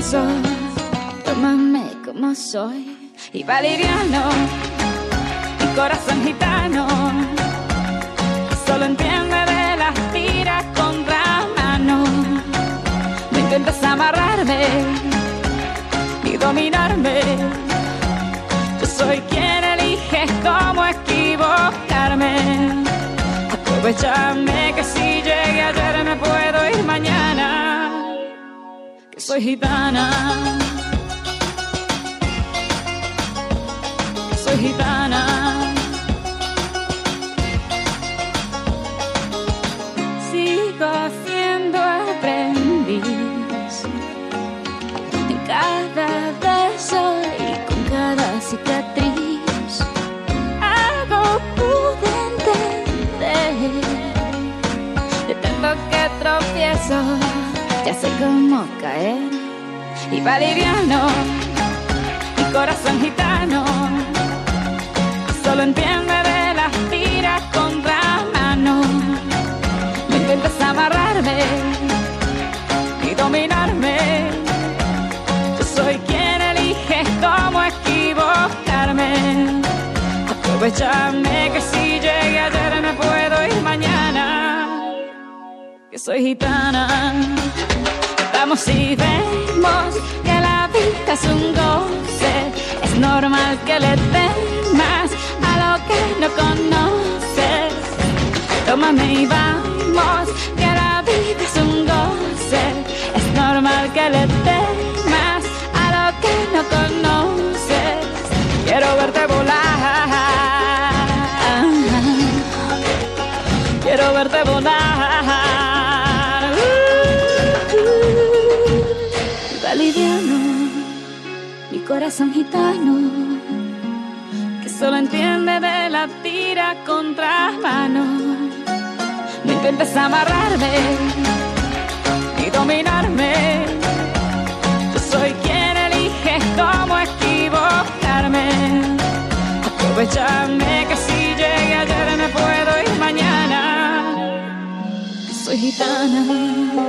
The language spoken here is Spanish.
tropiezo. Tómame como soy y va liviano, mi corazón gitano, solo entiende de las tiras contra mano. No intentes amarrarme ni dominarme, yo soy quien elige cómo equivocarme. Aprovechame que si llegué ayer me puedo ir mañana, que soy gitana, que soy gitana. Sigo siendo aprendiz en cada verso y con cada cicatriz. Algo pude entender de tanto que tropiezo, ya sé cómo caer y va liviano, mi corazón gitano, solo entiende de las tiras contra mano. No intentes amarrarme ni dominarme, yo soy quien elige cómo equivocarme. Aprovechame que si llegué ayer me puedo ir mañana, que soy gitana. Vamos y vemos que la vida es un goce, es normal que le temas a lo que no conoces. Tómame y vamos, que la vida es un goce, es normal que le temas a lo que no conoces. Quiero verte volar, quiero verte volar. Va liviano, mi corazón gitano, que solo entiende de la tira contra mano. No intentes amarrarme ni dominarme, yo soy quien elige cómo equivocarme. Aprovechame que si llegué ayer me puedo ir mañana, que soy gitana.